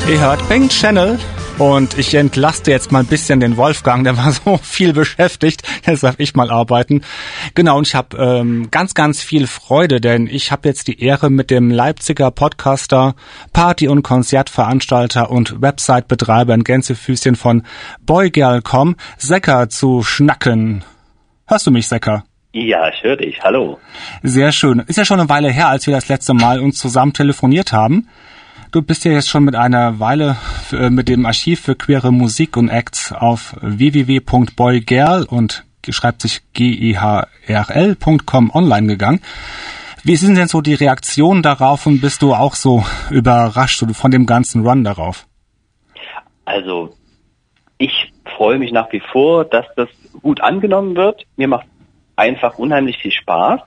Ihr hört Pink Channel und ich entlaste jetzt mal ein bisschen den Wolfgang, der war so viel beschäftigt, jetzt darf ich mal arbeiten. Genau, und ich habe ganz viel Freude, denn ich habe jetzt die Ehre, mit dem Leipziger Podcaster, Party- und Konzertveranstalter und Website-Betreiber in Gänsefüßchen von boygirl.com, Secker, zu schnacken. Hörst du mich, Secker? Ja, ich höre dich. Hallo. Sehr schön. Ist ja schon eine Weile her, als wir das letzte Mal uns zusammen telefoniert haben. Du bist ja jetzt schon mit einer Weile mit dem Archiv für queere Musik und Acts auf www.boygirl und schreibt sich GEHRL.com online gegangen. Wie sind denn so die Reaktionen darauf und bist du auch so überrascht von dem ganzen Run darauf? Also, ich freue mich nach wie vor, dass das gut angenommen wird. Mir macht einfach unheimlich viel Spaß.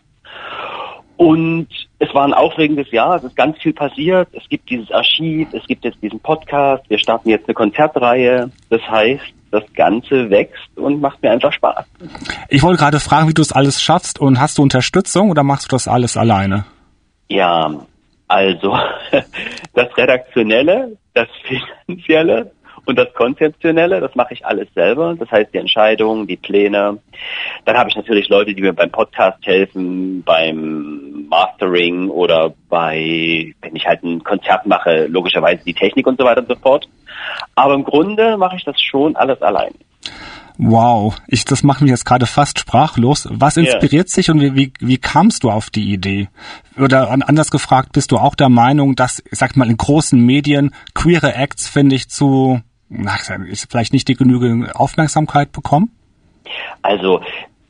Und es war ein aufregendes Jahr, es ist ganz viel passiert. Es gibt dieses Archiv, es gibt jetzt diesen Podcast, wir starten jetzt eine Konzertreihe. Das heißt, das Ganze wächst und macht mir einfach Spaß. Ich wollte gerade fragen, wie du es alles schaffst und hast du Unterstützung oder machst du das alles alleine? Ja, also das Redaktionelle, das Finanzielle und das Konzeptionelle, das mache ich alles selber. Das heißt, die Entscheidungen, die Pläne. Dann habe ich natürlich Leute, die mir beim Podcast helfen, beim Mastering oder wenn ich halt ein Konzert mache, logischerweise die Technik und so weiter und so fort. Aber im Grunde mache ich das schon alles allein. Wow, das macht mich jetzt gerade fast sprachlos. Was inspiriert sich und wie kamst du auf die Idee? Oder anders gefragt, bist du auch der Meinung, dass, ich sag mal, in großen Medien queere Acts, finde ich, vielleicht nicht die genügende Aufmerksamkeit bekommen? Also,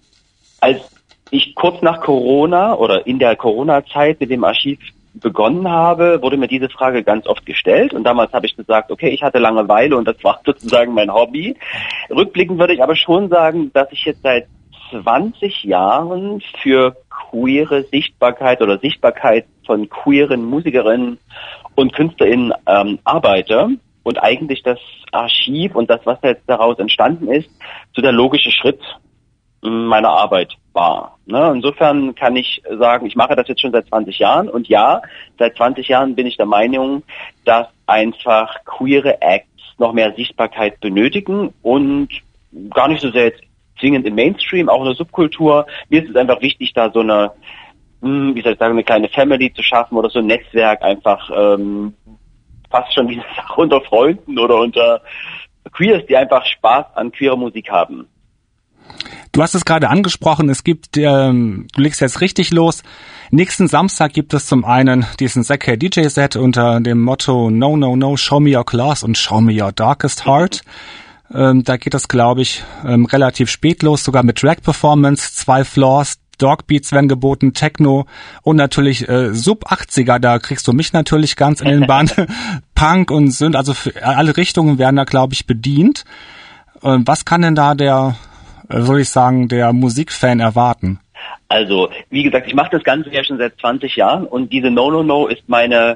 als ich kurz nach Corona oder in der Corona-Zeit mit dem Archiv begonnen habe, wurde mir diese Frage ganz oft gestellt und damals habe ich gesagt, okay, ich hatte Langeweile und das war sozusagen mein Hobby. Rückblickend würde ich aber schon sagen, dass ich jetzt seit 20 Jahren für queere Sichtbarkeit oder Sichtbarkeit von queeren Musikerinnen und KünstlerInnen arbeite und eigentlich das Archiv und das, was jetzt daraus entstanden ist, so der logische Schritt meiner Arbeit war. Insofern kann ich sagen, ich mache das jetzt schon seit 20 Jahren und ja, seit 20 Jahren bin ich der Meinung, dass einfach queere Acts noch mehr Sichtbarkeit benötigen und gar nicht so sehr jetzt zwingend im Mainstream, auch in der Subkultur. Mir ist es einfach wichtig, da so eine, eine kleine Family zu schaffen oder so ein Netzwerk einfach fast schon diese Sache unter Freunden oder unter Queers, die einfach Spaß an queerer Musik haben. Du hast es gerade angesprochen, du legst jetzt richtig los. Nächsten Samstag gibt es zum einen diesen Secker DJ-Set unter dem Motto No, No, No, Show Me Your Claws und Show Me Your Darkest Heart. Da geht das, glaube ich, relativ spät los, sogar mit Drag-Performance, 2 Floors, Dogbeats werden geboten, Techno und natürlich Sub-80er, da kriegst du mich natürlich ganz in den Bann. Punk und Synth, also für alle Richtungen werden da, glaube ich, bedient. Was kann denn da der Musikfan erwarten? Also, wie gesagt, ich mache das Ganze ja schon seit 20 Jahren und diese No No No ist meine,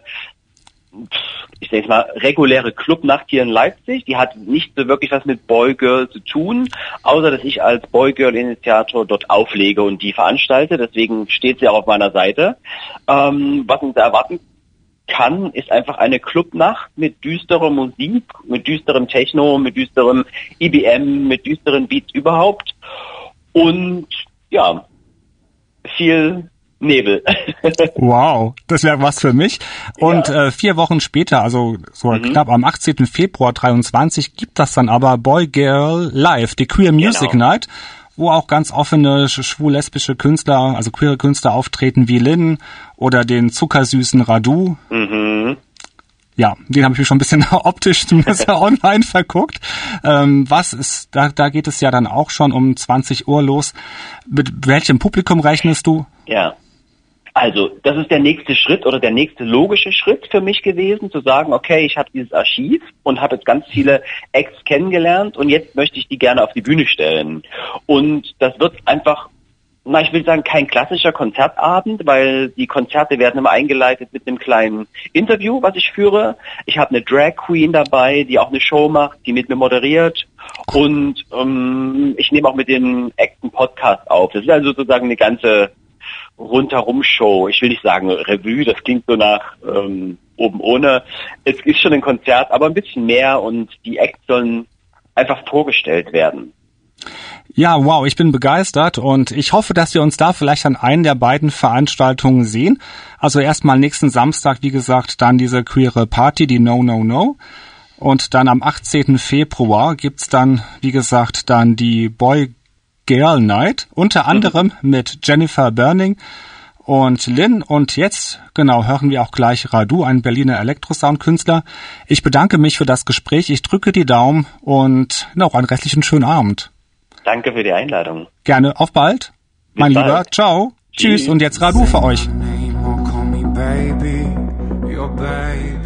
ich sage jetzt mal, reguläre Clubnacht hier in Leipzig. Die hat nicht so wirklich was mit Boygirl zu tun, außer dass ich als Boygirl-Initiator dort auflege und die veranstalte. Deswegen steht sie auch auf meiner Seite. Was uns da erwarten kann, ist einfach eine Clubnacht mit düsterer Musik, mit düsterem Techno, mit düsterem EBM, mit düsteren Beats überhaupt und ja, viel Nebel. Wow, das wäre was für mich. Und 4 Wochen später, also so knapp am 18. Februar 23, gibt das dann aber Boygirl Live, die Queer Music Night, wo auch ganz offene schwul-lesbische Künstler, also queere Künstler auftreten wie Lynn oder den zuckersüßen Radu. Mhm. Ja, den habe ich mir schon ein bisschen optisch zumindest online verguckt. Da geht es ja dann auch schon um 20 Uhr los. Mit welchem Publikum rechnest du? Ja. Also, das ist der nächste Schritt oder der nächste logische Schritt für mich gewesen, zu sagen, okay, ich habe dieses Archiv und habe jetzt ganz viele Acts kennengelernt und jetzt möchte ich die gerne auf die Bühne stellen. Und das wird einfach, ich will sagen, kein klassischer Konzertabend, weil die Konzerte werden immer eingeleitet mit einem kleinen Interview, was ich führe. Ich habe eine Drag Queen dabei, die auch eine Show macht, die mit mir moderiert. Und ich nehme auch mit den Acts einen Podcast auf. Das ist also sozusagen eine ganze Rundherum-Show. Ich will nicht sagen Revue, das klingt so nach oben ohne. Es ist schon ein Konzert, aber ein bisschen mehr und die Acts sollen einfach vorgestellt werden. Ja, wow, ich bin begeistert und ich hoffe, dass wir uns da vielleicht an einen der beiden Veranstaltungen sehen. Also erstmal nächsten Samstag, wie gesagt, dann diese queere Party, die No No No. Und dann am 18. Februar gibt's dann, wie gesagt, dann die Boy Girl Night, unter anderem mit Jennifer Burning und Lynn. Und jetzt, genau, hören wir auch gleich Radu, einen Berliner Elektrosound-Künstler. Ich bedanke mich für das Gespräch, ich drücke die Daumen und noch einen restlichen schönen Abend. Danke für die Einladung. Gerne, auf bald. Mein bald. Lieber, ciao. Tschüss und jetzt Radu für euch.